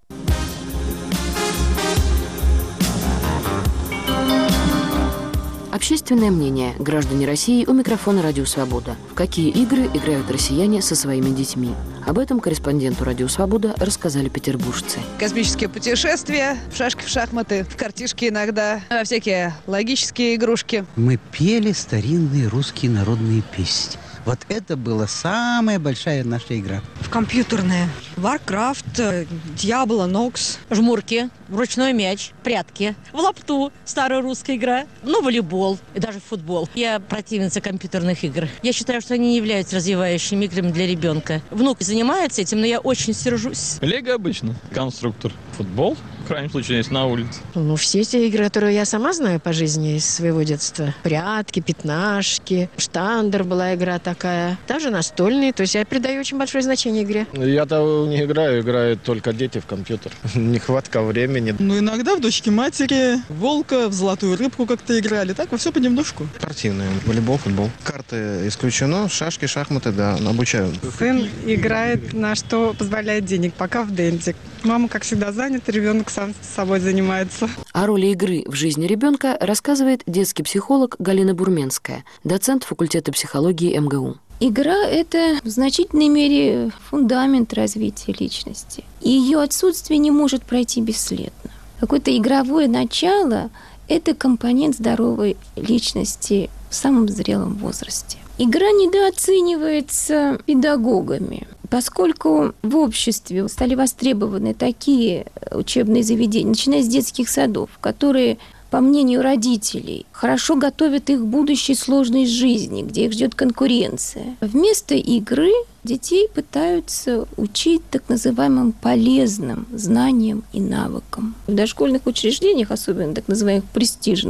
Общественное мнение. Граждане России у микрофона «Радио Свобода». В какие игры играют россияне со своими детьми? Об этом корреспонденту «Радио Свобода» рассказали петербуржцы. Космические путешествия, в шашки, в шахматы, в картишки иногда, всякие логические игрушки. Мы пели старинные русские народные песни. Вот это была самая большая наша игра. В компьютерные. Warcraft, Diablo, Nox. Жмурки, ручной мяч, прятки, в лапту, старая русская игра, волейбол и даже футбол. Я противница компьютерных игр. Я считаю, что они не являются развивающими играми для ребенка. Внук занимается этим, но я очень сержусь. Лего обычно, конструктор, футбол, в крайнем случае, есть на улице. Все те игры, которые я сама знаю по жизни из своего детства. Прятки, пятнашки, штандер была игра такая. Даже настольные, то есть я придаю очень большое значение игре. Я-то не играю, играют только дети в компьютер. Нехватка времени. Иногда в дочки-матери, волка, в золотую рыбку как-то играли. Так, во все понемножку. Спортивные. Волейбол, футбол. Карты исключено, шашки, шахматы, да, обучаю. Сын играет на что позволяет денег, пока в дентик. Мама, как всегда, занята, ребенок сам с собой занимается. О роли игры в жизни ребенка рассказывает детский психолог Галина Бурменская, доцент факультета психологии МГУ. Игра – это в значительной мере фундамент развития личности. И ее отсутствие не может пройти бесследно. Какое-то игровое начало – это компонент здоровой личности в самом зрелом возрасте. Игра недооценивается педагогами, поскольку в обществе стали востребованы такие учебные заведения, начиная с детских садов, которые, по мнению родителей, хорошо готовят их к будущей сложной жизни, где их ждет конкуренция. Вместо игры детей пытаются учить так называемым полезным знаниям и навыкам. В дошкольных учреждениях, особенно так называемых престижных, очень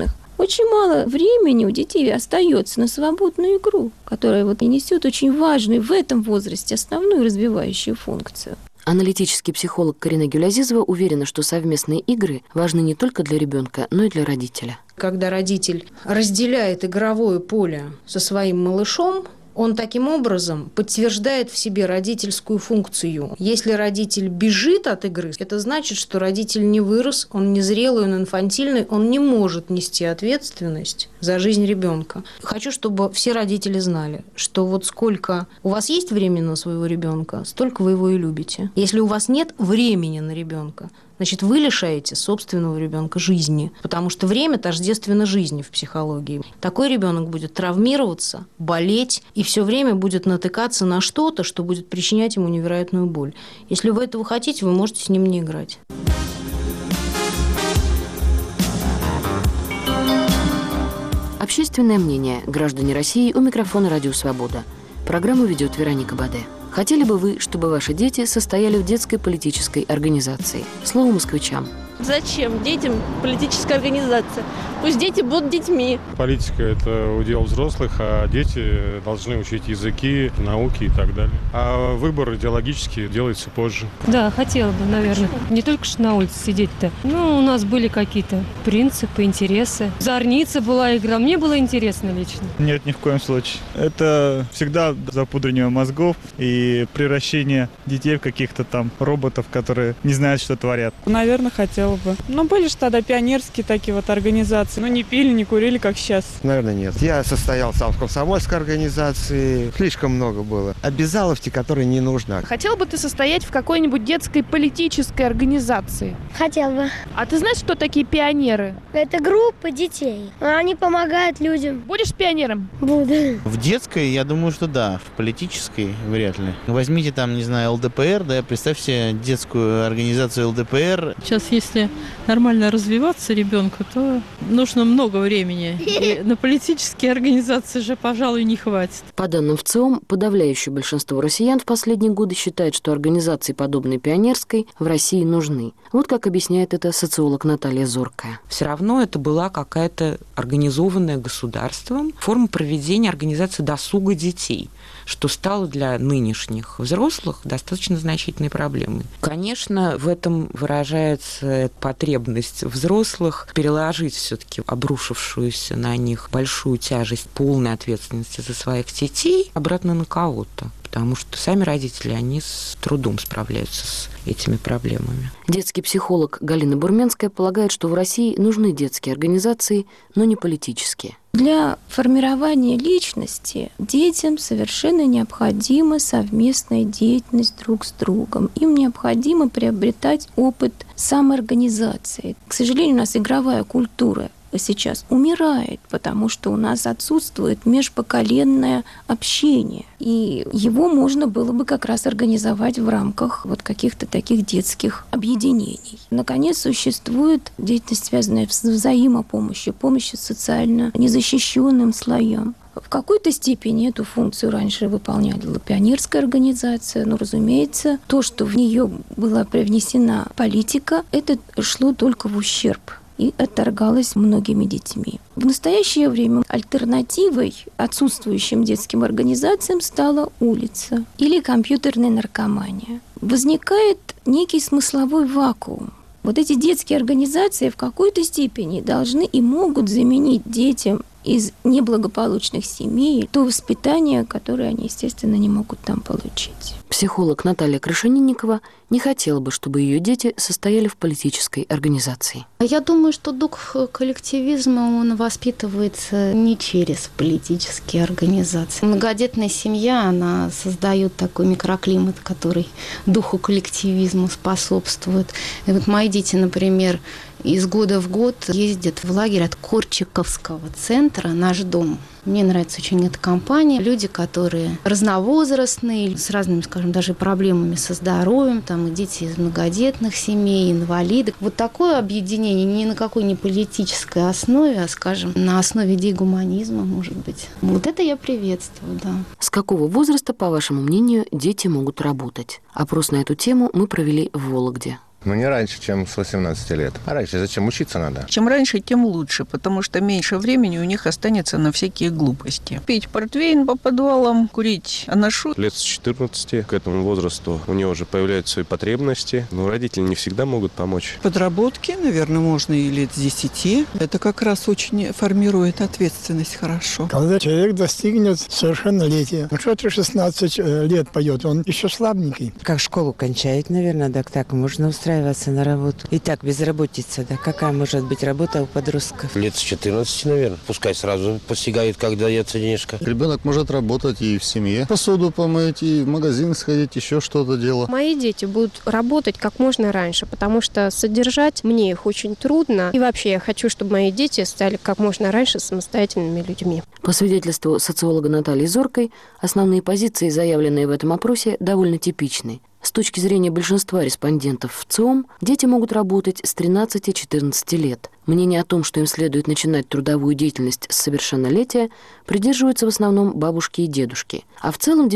очень мало времени у детей остается на свободную игру, которая вот и несет очень важную в этом возрасте основную развивающую функцию. Аналитический психолог Карина Гюлязизова уверена, что совместные игры важны не только для ребенка, но и для родителя. Когда родитель разделяет игровое поле со своим малышом, он таким образом подтверждает в себе родительскую функцию. Если родитель бежит от игры, это значит, что родитель не вырос, он незрелый, он инфантильный, он не может нести ответственность за жизнь ребенка. Хочу, чтобы все родители знали, что вот сколько у вас есть времени на своего ребенка, столько вы его и любите. Если у вас нет времени на ребенка, значит, вы лишаете собственного ребенка жизни, потому что время тождественно жизни в психологии. Такой ребенок будет травмироваться, болеть и все время будет натыкаться на что-то, что будет причинять ему невероятную боль. Если вы этого хотите, вы можете с ним не играть. Общественное мнение. Граждане России у микрофона «Радио Свобода». Программу ведет Вероника Баде. Хотели бы вы, чтобы ваши дети состояли в детской политической организации? Слово москвичам. Зачем детям политическая организация? Пусть дети будут детьми. Политика – это удел взрослых, а дети должны учить языки, науки и так далее. А выбор идеологический делается позже. Да, хотела бы, наверное. Почему? Не только что на улице сидеть-то. У нас были какие-то принципы, интересы. Зорница была игра. Мне было интересно лично. Нет, ни в коем случае. Это всегда запудрение мозгов и превращение детей в каких-то там роботов, которые не знают, что творят. Наверное, хотела бы. Были же тогда пионерские такие вот организации. Не пили, не курили, как сейчас. Наверное, нет. Я состоял сам в комсомольской организации. Слишком много было обязаловки, которые не нужны. Хотел бы ты состоять в какой-нибудь детской политической организации? Хотел бы. А ты знаешь, кто такие пионеры? Это группа детей. Они помогают людям. Будешь пионером? Буду. В детской, я думаю, что да. В политической вряд ли. Возьмите там, не знаю, ЛДПР, да, представьте детскую организацию ЛДПР. Сейчас, если нормально развиваться ребенку, то нужно много времени. И на политические организации же, пожалуй, не хватит. По данным ВЦИОМ, подавляющее большинство россиян в последние годы считает, что организации, подобной пионерской, в России нужны. Вот как объясняет это социолог Наталья Зоркая. Все равно это была какая-то организованная государством форма проведения организации досуга детей, что стало для нынешних взрослых достаточно значительной проблемой. Конечно, в этом выражается потребность взрослых переложить все-таки обрушившуюся на них большую тяжесть полной ответственности за своих детей обратно на кого-то. Потому что сами родители, они с трудом справляются с этими проблемами. Детский психолог Галина Бурменская полагает, что в России нужны детские организации, но не политические. Для формирования личности детям совершенно необходима совместная деятельность друг с другом. Им необходимо приобретать опыт самоорганизации. К сожалению, у нас игровая культура сейчас умирает, потому что у нас отсутствует межпоколенное общение. И его можно было бы как раз организовать в рамках вот каких-то таких детских объединений. Наконец, существует деятельность, связанная с взаимопомощью, помощью социально незащищенным слоям. В какой-то степени эту функцию раньше выполняла пионерская организация, но, разумеется, то, что в нее была привнесена политика, это шло только в ущерб и отторгалось многими детьми. В настоящее время альтернативой отсутствующим детским организациям стала улица или компьютерная наркомания. Возникает некий смысловой вакуум. Вот эти детские организации в какой-то степени должны и могут заменить детям из неблагополучных семей то воспитание, которое они, естественно, не могут там получить. Психолог Наталья Крашенинникова не хотела бы, чтобы ее дети состояли в политической организации. Я думаю, что дух коллективизма, он воспитывается не через политические организации. Многодетная семья, она создает такой микроклимат, который духу коллективизма способствует. И вот мои дети, например, из года в год ездят в лагерь от Корчаковского центра «Наш дом». Мне нравится очень эта компания. Люди, которые разновозрастные, с разными, скажем, даже проблемами со здоровьем, там и дети из многодетных семей, инвалиды. Вот такое объединение ни на какой не политической основе, а, скажем, на основе идей гуманизма, может быть. Вот это я приветствую, да. С какого возраста, по вашему мнению, дети могут работать? Опрос на эту тему мы провели в Вологде. Но не раньше, чем с 18 лет. А раньше зачем? Учиться надо. Чем раньше, тем лучше, потому что меньше времени у них останется на всякие глупости. Пить портвейн по подвалам, курить анашу. Лет с 14 к этому возрасту у него уже появляются свои потребности, но родители не всегда могут помочь. Подработки, наверное, можно и лет с 10. Это как раз очень формирует ответственность хорошо. Когда человек достигнет совершеннолетия, что 16 лет поет, он еще слабенький. Как школу кончает, наверное, так можно устраиваться на работу. И так, безработица, да, какая может быть работа у подростков? Лет с 14, наверное. Пускай сразу постигает, как дается денежка. Ребенок может работать и в семье. Посуду помыть, и в магазин сходить, еще что-то делать. Мои дети будут работать как можно раньше, потому что содержать мне их очень трудно. И вообще я хочу, чтобы мои дети стали как можно раньше самостоятельными людьми. По свидетельству социолога Натальи Зоркой, основные позиции, заявленные в этом опросе, довольно типичны. С точки зрения большинства респондентов в ЦИОМ, дети могут работать с 13-14 лет. Мнение о том, что им следует начинать трудовую деятельность с совершеннолетия, придерживаются в основном бабушки и дедушки. А в целом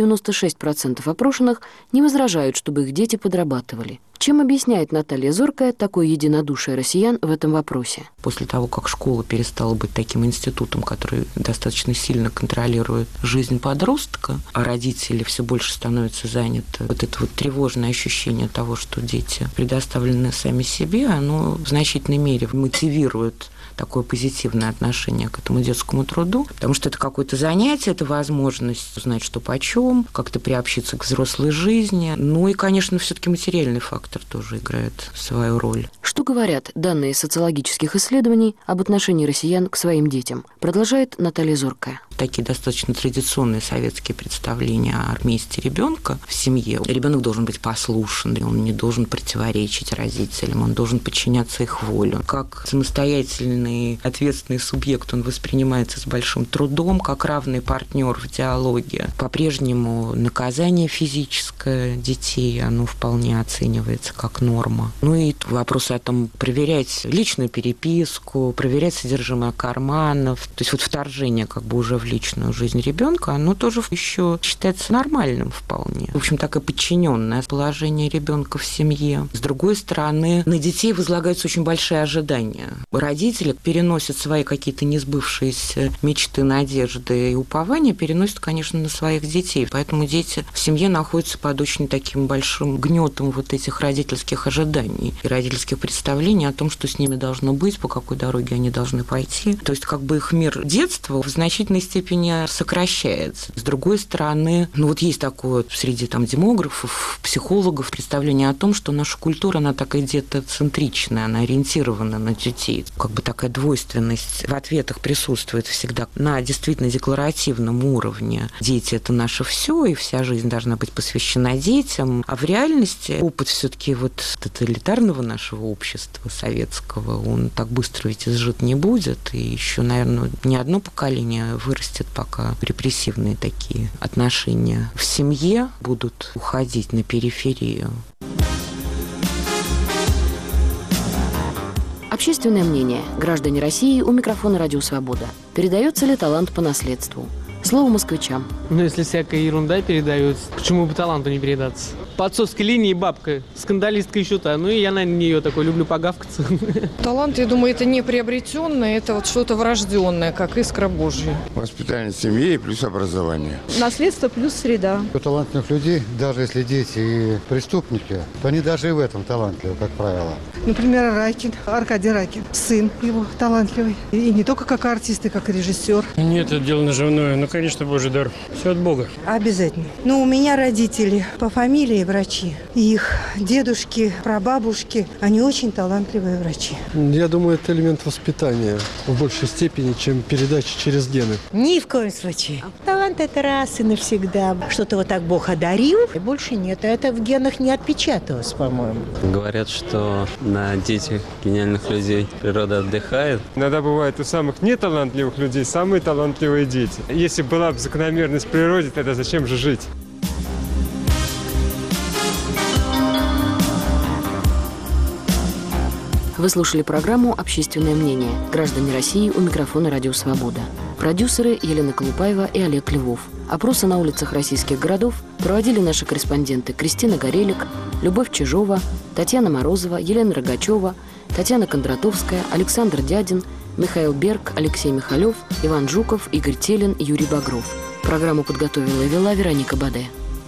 96% опрошенных не возражают, чтобы их дети подрабатывали. Чем объясняет Наталья Зоркая такое единодушие россиян в этом вопросе? После того, как школа перестала быть таким институтом, который достаточно сильно контролирует жизнь подростка, а родители все больше становятся заняты, вот это вот тревожное ощущение того, что дети предоставлены сами себе, оно в значительной мере мотивирует такое позитивное отношение к этому детскому труду, потому что это какое-то занятие, это возможность узнать, что почем, как-то приобщиться к взрослой жизни. Ну и, конечно, все-таки материальный фактор тоже играет свою роль. Что говорят данные социологических исследований об отношении россиян к своим детям? Продолжает Наталья Зоркая. Такие достаточно традиционные советские представления о месте ребенка в семье. Ребенок должен быть послушен, он не должен противоречить родителям, он должен подчиняться их воле. Как самостоятельный, ответственный субъект он воспринимается с большим трудом, как равный партнер в диалоге. По-прежнему наказание физическое детей, оно вполне оценивается как норма. Ну и вопросы о том, проверять личную переписку, проверять содержимое карманов, то есть вот вторжение как бы уже в личную жизнь ребенка, оно тоже еще считается нормальным вполне. В общем, такое подчиненное положение ребенка в семье. С другой стороны, на детей возлагаются очень большие ожидания. Родители переносят свои какие-то несбывшиеся мечты, надежды и упования, переносят, конечно, на своих детей. Поэтому дети в семье находятся под очень таким большим гнетом вот этих родительских ожиданий и родительских представлений о том, что с ними должно быть, по какой дороге они должны пойти. То есть как бы их мир детства в значительной степени сокращается. С другой стороны, ну вот есть такое среди там демографов, психологов представление о том, что наша культура, она такая детоцентричная, она ориентирована на детей. Как бы такая двойственность в ответах присутствует всегда на действительно декларативном уровне. Дети – это наше все, и вся жизнь должна быть посвящена детям. А в реальности опыт все-таки вот тоталитарного нашего общества советского, он так быстро ведь изжит не будет. И еще, наверное, не одно поколение вырастет, пока репрессивные такие отношения в семье будут уходить на периферию. Общественное мнение. Граждане России у микрофона «Радио Свобода». Передается ли талант по наследству? Слово москвичам. Ну, если всякая ерунда передается, почему бы таланту не передаться? По отцовской линии бабка, скандалистка еще та. Ну, и я на нее такой люблю погавкаться. Талант, я думаю, это не приобретенное, это вот что-то врожденное, как искра Божья. Воспитание семьи плюс образование. Наследство плюс среда. У талантливых людей, даже если дети и преступники, то они даже и в этом талантливы, как правило. Например, Райкин, Аркадий Райкин, сын его талантливый. И не только как артист, и как режиссер. Нет, это дело наживное. Ну, конечно, Божий дар. Все от Бога. Обязательно. Ну, у меня родители по фамилии врачи. И их дедушки, прабабушки, они очень талантливые врачи. Я думаю, это элемент воспитания в большей степени, чем передача через гены. Ни в коем случае. Талант – это раз и навсегда. Что-то вот так Бог одарил, и больше нет. Это в генах не отпечаталось, по-моему. Говорят, что на детях гениальных людей природа отдыхает. Иногда бывает у самых неталантливых людей самые талантливые дети. Если была бы закономерность в природе, тогда зачем же жить? Вы слушали программу «Общественное мнение». Граждане России у микрофона «Радио Свобода». Продюсеры Елена Колупаева и Олег Львов. Опросы на улицах российских городов проводили наши корреспонденты Кристина Горелик, Любовь Чижова, Татьяна Морозова, Елена Рогачева, Татьяна Кондратовская, Александр Дядин, Михаил Берг, Алексей Михалев, Иван Жуков, Игорь Телин, Юрий Багров. Программу подготовила и вела Вероника Баде.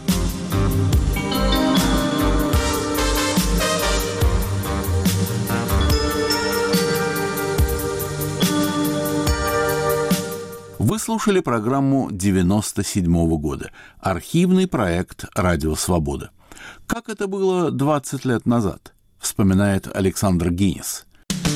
Вы слушали программу 1997 года. Архивный проект «Радио Свобода». Как это было 20 лет назад, вспоминает Александр Гинис.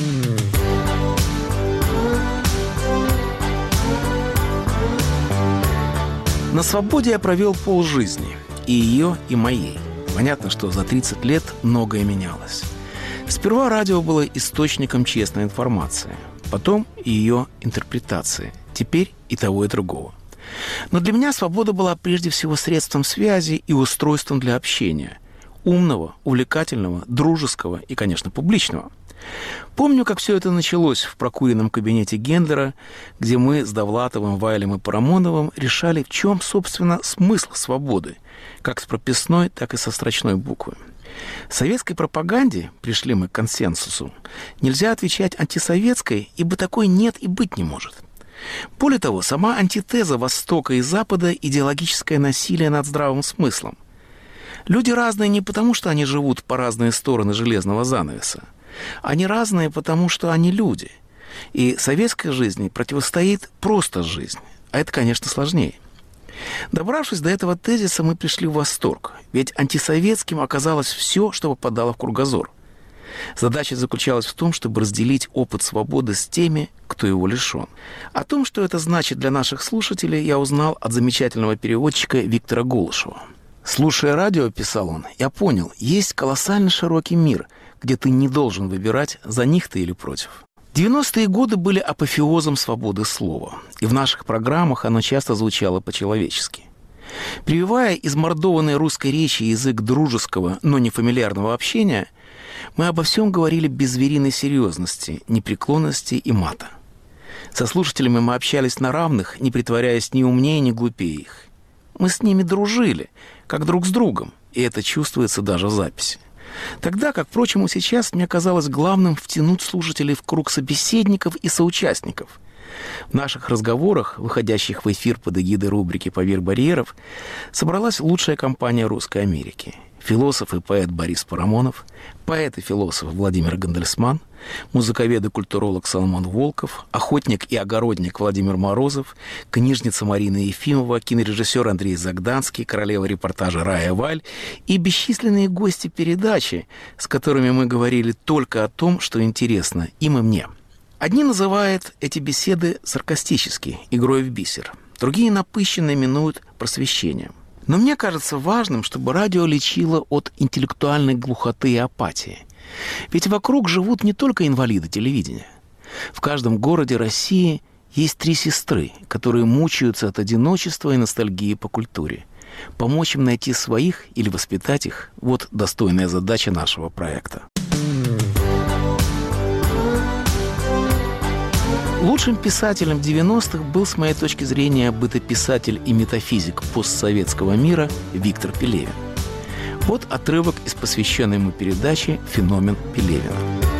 На свободе я провел полжизни. И ее, и моей. Понятно, что за 30 лет многое менялось. Сперва радио было источником честной информации. Потом и ее интерпретации. Теперь и того, и другого. Но для меня свобода была прежде всего средством связи и устройством для общения. Умного, увлекательного, дружеского и, конечно, публичного. Помню, как все это началось в прокуренном кабинете Гендлера, где мы с Довлатовым, Вайлем и Парамоновым решали, в чем, собственно, смысл свободы, как с прописной, так и со строчной буквы. В советской пропаганде, пришли мы к консенсусу, нельзя отвечать антисоветской, ибо такой нет и быть не может. Более того, сама антитеза Востока и Запада – идеологическое насилие над здравым смыслом. Люди разные не потому, что они живут по разные стороны железного занавеса. Они разные, потому что они люди. И советской жизни противостоит просто жизнь. А это, конечно, сложнее. Добравшись до этого тезиса, мы пришли в восторг. Ведь антисоветским оказалось все, что попадало в кругозор. Задача заключалась в том, чтобы разделить опыт свободы с теми, кто его лишен. О том, что это значит для наших слушателей, я узнал от замечательного переводчика Виктора Голышева. «Слушая радио, — писал он, — я понял, есть колоссально широкий мир, где ты не должен выбирать, за них ты или против». 90-е годы были апофеозом свободы слова, и в наших программах оно часто звучало по-человечески. Прививая измордованной русской речи язык дружеского, но не фамильярного общения, мы обо всем говорили без звериной серьезности, непреклонности и мата. Со слушателями мы общались на равных, не притворяясь ни умнее, ни глупее их. Мы с ними дружили, как друг с другом, и это чувствуется даже в записи. Тогда, как, впрочем, и сейчас, мне казалось главным втянуть слушателей в круг собеседников и соучастников. В наших разговорах, выходящих в эфир под эгидой рубрики «Поверх барьеров», собралась лучшая компания Русской Америки. Философ и поэт Борис Парамонов, поэт и философ Владимир Гандельсман, музыковед и культуролог Соломон Волков, охотник и огородник Владимир Морозов, книжница Марина Ефимова, кинорежиссер Андрей Загданский, королева репортажа Рая Валь и бесчисленные гости передачи, с которыми мы говорили только о том, что интересно им и мне. Одни называют эти беседы саркастически, игрой в бисер, другие напыщенно именуют просвещением. Но мне кажется важным, чтобы радио лечило от интеллектуальной глухоты и апатии. Ведь вокруг живут не только инвалиды телевидения. В каждом городе России есть 3 сестры, которые мучаются от одиночества и ностальгии по культуре. Помочь им найти своих или воспитать их – вот достойная задача нашего проекта. Лучшим писателем 90-х был, с моей точки зрения, бытописатель и метафизик постсоветского мира Виктор Пелевин. Вот отрывок из посвященной ему передачи «Феномен Пелевина».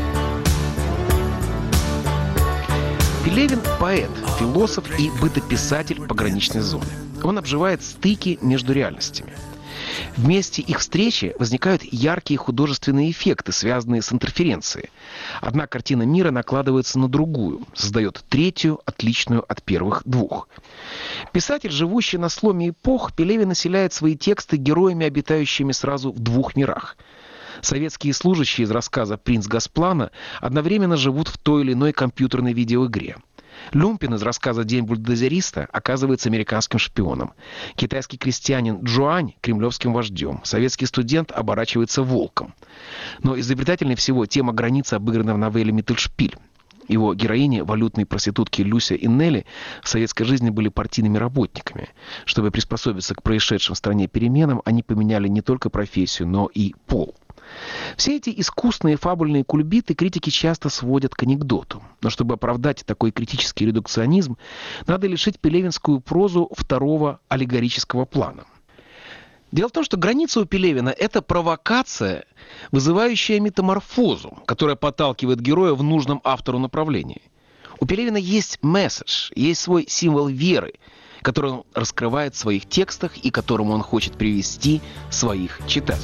Пелевин – поэт, философ и бытописатель пограничной зоны. Он обживает стыки между реальностями. В месте их встречи возникают яркие художественные эффекты, связанные с интерференцией. Одна картина мира накладывается на другую, создает третью, отличную от первых 2. Писатель, живущий на сломе эпох, Пелевин населяет свои тексты героями, обитающими сразу в 2 мирах. Советские служащие из рассказа «Принц Госплана» одновременно живут в той или иной компьютерной видеоигре. Люмпин из рассказа «День бульдозериста» оказывается американским шпионом. Китайский крестьянин Джуань – кремлевским вождем. Советский студент оборачивается волком. Но изобретательнее всего тема границы, обыграна в новелле «Миттельшпиль». Его героини, валютные проститутки Люся и Нелли, в советской жизни были партийными работниками. Чтобы приспособиться к происшедшим в стране переменам, они поменяли не только профессию, но и пол. Все эти искусные фабульные кульбиты критики часто сводят к анекдоту. Но чтобы оправдать такой критический редукционизм, надо лишить пелевинскую прозу второго аллегорического плана. Дело в том, что граница у Пелевина – это провокация, вызывающая метаморфозу, которая подталкивает героя в нужном автору направлении. У Пелевина есть месседж, есть свой символ веры, который он раскрывает в своих текстах и которому он хочет привести своих читателей.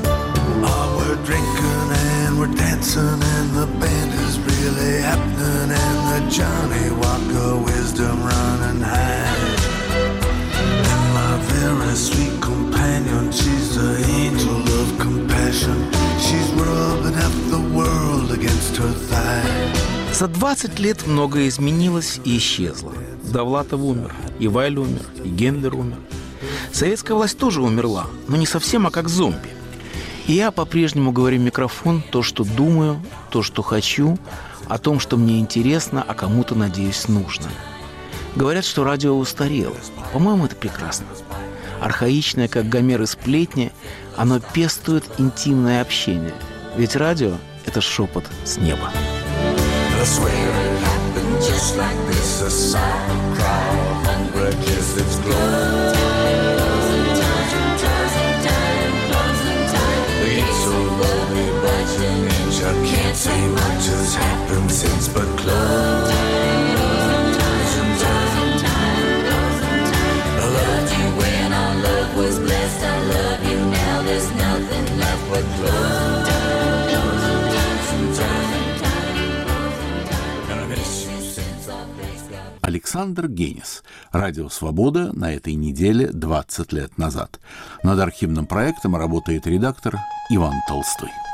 За 20 лет многое изменилось и исчезло. Довлатов умер, и Вайль умер, и Гендлер умер. Советская власть тоже умерла, но не совсем, а как зомби. И я по-прежнему говорю в микрофон то, что думаю, то, что хочу, о том, что мне интересно, а кому-то, надеюсь, нужно. Говорят, что радио устарело. По-моему, это прекрасно. Архаичное, как Гомер и сплетни, оно пестует интимное общение. Ведь радио – это шепот с неба. I swear it happened just like this. A soft cry, hunger kissed its glow. We ain't so lonely, but an inch. I can't say much has happened since but close. I loved you when our love was blessed. I love you now. There's nothing left but close. Александр Генис. Радио «Свобода» на этой неделе 20 лет назад. Над архивным проектом работает редактор Иван Толстой.